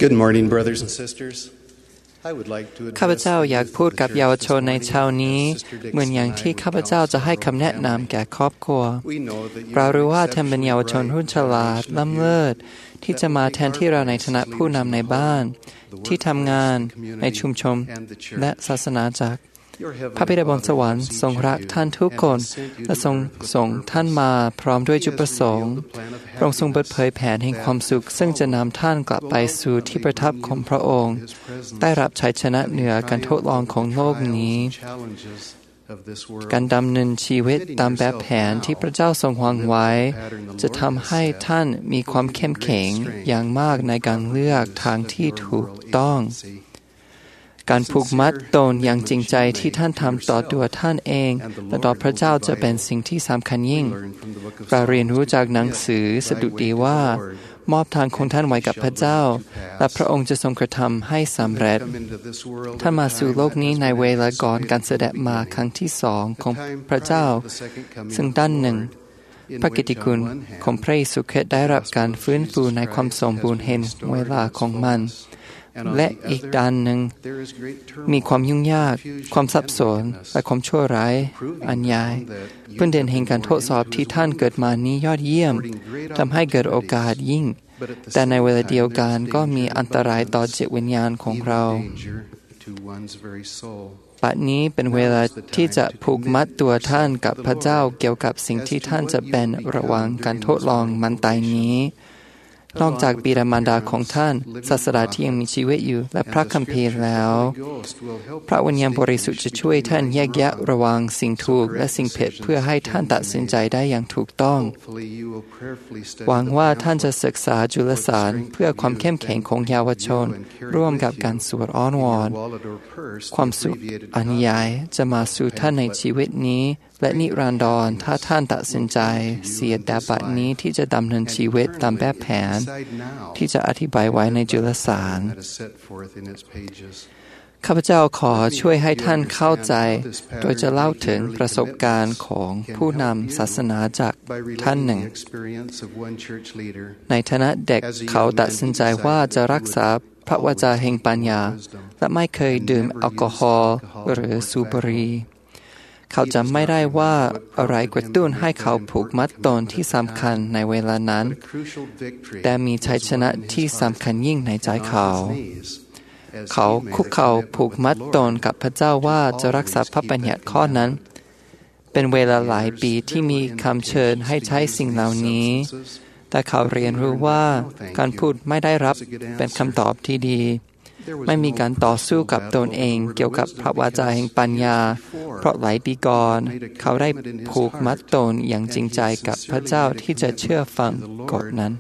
Good morning, brothers and sisters. ข้าพเจ้าอยากพูดกับเยาวชนในเช้านี้เหมือนอย่างที่ข้าพเจ้าจะให้คำแนะนำแก่ครอบครัวเรารู้ว่าท่านเป็นเยาวชนรุ่นฉลาดล้ำเลิศที่จะมาแทนที่เราในฐานะผู้นำในบ้านที่ทำงานในชุมชนและศาสนาจักรพระบิดาบนสวรรค์ทรงรักท่านทุกคนและทรงส่งท่านมาพร้อมด้วยจุดประสงค์พระองค์ทรงเปิดเผยแผนแห่งความสุขซึ่งจะนำท่านกลับไปสู่ที่ประทับของพระองค์ได้รับชัยชนะเหนือการทดลองของโลกนี้การดำเนินชีวิตตามแบบแผนที่พระเจ้าทรงวางไว้จะทำให้ท่านมีความเข้มแข็งอย่างมากในการเลือกทางที่ถูกต้องการผูกมัดตนอย่างจริงใจที่ท่านทำต่อตัวท่านเองและต่อพระเจ้าจะเป็นสิ่งที่สำคัญยิ่งเราเรียนรู้จากหนังสือสดุดีว่ามอบทางของท่านไว้กับพระเจ้าและพระองค์จะทรงกระทำให้สำเร็จท่านมาสู่โลกนี้ในเวลาก่อนการเสด็จมาครั้งที่สองของพระเจ้าซึ่งด้านหนึ่งพระกิตติคุณของพระเยซูคริสต์ได้รับการฟื้นฟูในความสมบูรณ์แห่งเวลาของมันและอีกด้านหนึ่งมีความยุ่งยากความสับสนและความชั่วร้ายอันใหญ่พื้นเด่นแห่งการทดสอบที่ท่านเกิดมานี้ยอดเยี่ยมทำให้เกิดโอกาสยิ่งแต่ในเวลาเดียวกันก็มีอันตรายต่อจิตวิญญาณของเราปัจจุบันนี้เป็นเวลาที่จะผูกมัดตัวท่านกับพระเจ้าเกี่ยวกับสิ่งที่ท่านจะเป็นระหว่างการทดลองมันตายนี้นอกจากบิดามารดาของท่านศาสดาที่ยังมีชีวิตอยู่และพระคัมภีร์แล้วพระวิญญาณบริสุทธิ์จะช่วยท่านแยกแยะระหว่างสิ่งถูกและสิ่งผิดเพื่อให้ท่านตัดสินใจได้อย่างถูกต้องหวังว่าท่านจะศึกษาจุลสารเพื่อความเข้มแข็งของเยาวชนร่วมกับการสวดอ้อนวอนความสุขอันใหญ่จะมาสู่ท่านในชีวิตนี้และนิรันดรถ้าท่านตัดสินใจเสียแต่บัดนี้ที่จะดำเนินชีวิตตามแบบแผนที่จะอธิบายไว้ในจุลสารข้าพเจ้าขอช่วยให้ท่านเข้าใจโดยจะเล่าถึงประสบการณ์ของผู้นำศาสนาจากท่านหนึ่งในฐานะเด็กเขาตัดสินใจว่าจะรักษาพระวจาแห่งปัญญาและไม่เคยดื่มแอลกอฮอล์หรือสูบบุหรี่เขาจำไม่ได้ว่าอะไรกระตุ้นให้เขาผูกมัดตนที่สำคัญในเวลานั้นแต่มีชัยชนะที่สำคัญยิ่งในใจเขาคุกเข่าผูกมัดตนกับพระเจ้าว่าจะรักษาพระบัญญัติข้อนั้นเป็นเวลาหลายปีที่มีคำเชิญให้ใช้สิ่งเหล่านี้แต่เขาเรียนรู้ว่าการพูดไม่ได้รับเป็นคำตอบที่ดีไม่มีการต่อสู้กับตนเองเกี่ยวกับพระวจาแห่งปัญญาเพราะหลายปีก่อนเขาได้ผูกมัดตนอย่างจริงใจกับพระเจ้าที่จะเชื่อฟังกฎนั้น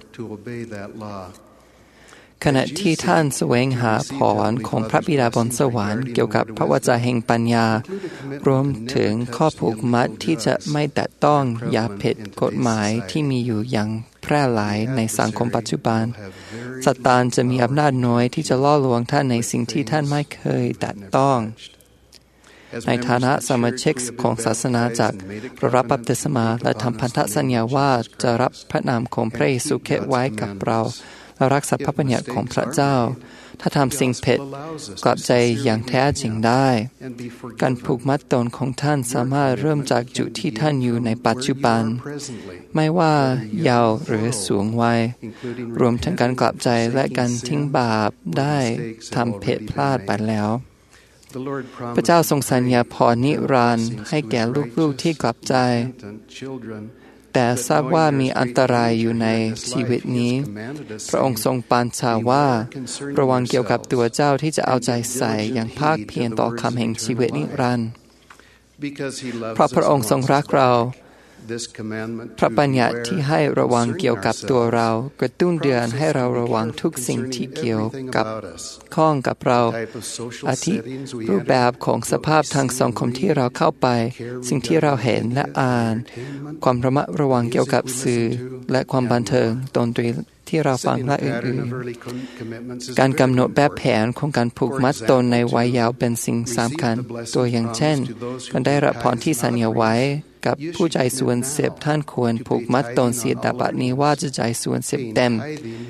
ขณะที่ท่านแสวงหาพรของพระบิดาบนสวรรค์เกี่ยวกับพระวจาแห่งปัญญารวมถึงข้อผูกมัดที่จะไม่แตะต้องอย่าผิดกฎหมายที่มีอยู่อย่างแพร่หลายในสังคมปัจจุบันซาตานจะมีอำนาจน้อยที่จะล่อลวงท่านในสิ่งที่ท่านไม่เคยแตะต้องในฐานะสมาชิกของศาสนาจักรรับบัพติศมาและทำพันธสัญญาว่าจะรับพระนามของพระเยซูคริสต์ไว้กับเราและรักษาพระบัญญัติของพระเจ้าถ้าทำสิ่งผิดกลับใจอย่างแท้จริงได้การผูกมัดตนของท่านสามารถเริ่มจากจุดที่ท่านอยู่ในปัจจุบันไม่ว่ายาวหรือสูงวัยรวมทั้งการกลับใจและการทิ้งบาปได้ทำผิดพลาดไปแล้วพระเจ้าทรงสัญญาพรนิรันดร์ให้แก่ลูกๆที่กลับใจแต่ทราบว่ามีอันตรายอยู่ในชีวิตนี้พระองค์ทรงปานชาว่าระวังเกี่ยวกับตัวเจ้าที่จะเอาใจใส่อย่างภาคเพียรต่อคำแห่งชีวิตนิรันดร์เพราะพระองค์ทรงรักเราพระบัญญัติที่ให้ระวังเกี่ยวกับตัวเรากระตุ้นเตือนให้เราระวังทุกสิ่งที่เกี่ยวกับข้องกับเราอาทิรูปแบบของสภาพทางสังคมที่เราเข้าไปสิ่งที่เราเห็นและอ่านความระมัดระวังเกี่ยวกับสื่อและความบันเทิงดนตรีที่เราฟังและอื่นๆการกำหนดแบบแผนของการผูกมัดตนในวัยเยาว์เป็นสิ่งสำคัญตัวอย่างเช่นการได้รับพรที่สัญญาไว้กับผู้ใจส่วน10ท่านควรผูกมัดตนเสียแต่บัดนี้ว่าจะใจส่วน10เต็ม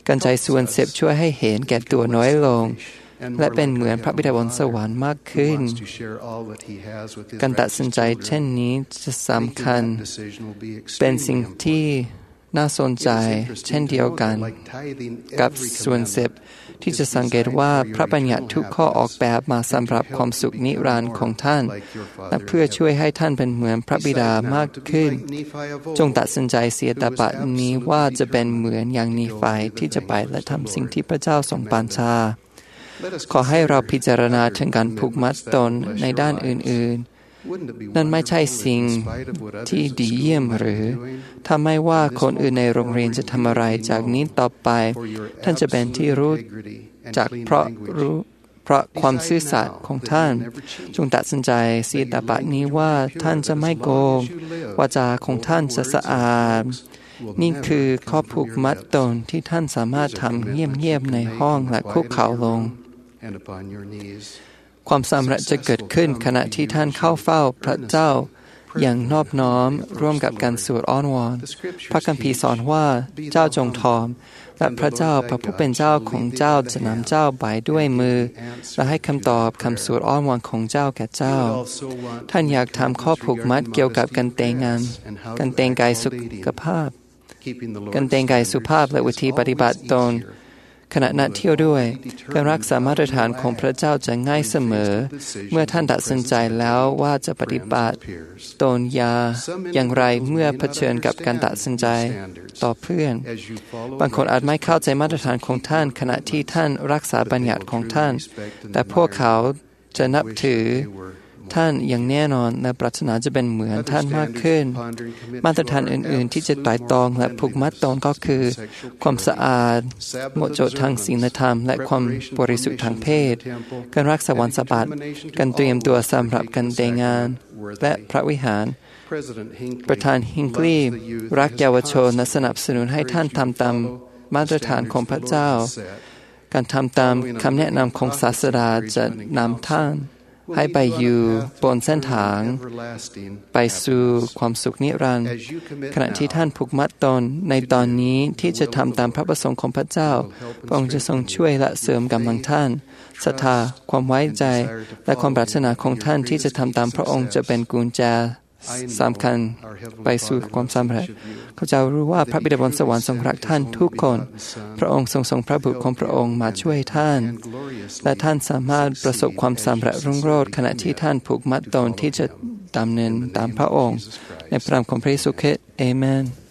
การใช้ส่วนเสพช่วยให้เห็นแก่ตัวน้อยลงและเป็นเหมือนพระบิดาบนสวรรค์มากขึ้นการตัดสินใจเช่นนี้จะสำคัญเป็นสิ่งที่น่าสนใจเช่นเดียวกันกับส่วนเสพที่จะสังเกตว่าพระบัญญัติทุกข้อออกแบบมาสำหรับความสุขนิรันดร์ของท่านและเพื่อช่วยให้ท่านเป็นเหมือนพระบิดามากขึ้นจงตัดสินใจเสียแต่บัดนี้ว่าจะเป็นเหมือนอย่างนีไฟที่จะไปและทำสิ่งที่พระเจ้าทรงบัญชาขอให้เราพิจารณาถึงการผูกมัดตนในด้านอื่นๆนั่นไม่ใช่สิ่งที่ดีเยี่ยมหรือถ้าไม่ว่าคนอื่นในโรงเรียนจะทำอะไรจากนี้ต่อไปท่านจะเป็นที่รู้จักเพราะความซื่อสัตย์ของท่านจงตัดสินใจเสียแต่บัดนี้ว่าท่านจะไม่โกงวาจาของท่านจะสะอาดนี่คือข้อผูกมัดตนที่ท่านสามารถทำเงียบๆในห้องและคุกเข่าลงความสำเร็จจะเกิดขึ้นขณะที่ท่านเข้าเฝ้าพระเจ้าอย่างนอบน้อมร่วมกับการสวดอ้อนวอนพระคัมภีร์สอนว่าเจ้าจงทอมและพระเจ้าพระผู้เป็นเจ้าของเจ้าจะนำเจ้าไปด้วยมือและให้คำตอบคำสวดอ้อนวอนของเจ้าแก่เจ้าท่านอยากทำข้อผูกมัดเกี่ยวกับการแต่งงานการแต่งกายสุขภาพการแต่งกายสุภาพและวิธีปฏิบัติตนขณะนัดเที่ยวด้วยการรักษามาตรฐานของพระเจ้าจะง่ายเสมอเมื่อท่านตัดสินใจแล้วว่าจะปฏิบัติตนอย่างไรเมื่อเผชิญกับการตัดสินใจต่อเพื่อนบางคนอาจไม่เข้าใจมาตรฐานของท่านขณะที่ท่านรักษาบัญญัติของท่านแต่พวกเขาจะนับถือท่านอย่างแน่นอนและปรารถนาจะเป็นเหมือนท่านมากขึ้นมาตรฐานอื่นๆที่จะไต่ตองและผูกมัดตนก็คือความสะอาดหมดจดทางศีลธรรมและความบริสุทธิ์ทางเพศการรักษาวันสะบัดการเตรียมตัวสำหรับการแต่งงานและพระวิหารประธานฮิงกลีย์รักเยาวชนและสนับสนุนให้ท่านทำตามมาตรฐานของพระเจ้าการทำตามคำแนะนำของศาสดาจะนำท่านให้ไปอยู่บนเส้นทางไปสู่ความสุขนิรันดร์ขณะที่ท่านผูกมัดตนในตอนนี้ที่จะทำตามพระประสงค์ของพระเจ้าพระองค์จะทรงช่วยและเสริมกำลังท่านศรัทธาความไว้ใจและความปรารถนาของท่านที่จะทำตามพระองค์จะเป็นกุญแจสำคัญไปสู่ความสำเร็จเขาจะรู้ว่าพระบิดาบนสวรรค์ทรงรักท่านทุกคนพระองค์ทรงส่งพระบุตรของพระองค์มาช่วยท่านและท่านสามารถประสบความสำเร็จรุ่งโรจน์ขณะที่ท่านผูกมัดตนที่จะดำเนินตามพระองค์ในพระนามของพระเยซูคริสต์อาเมน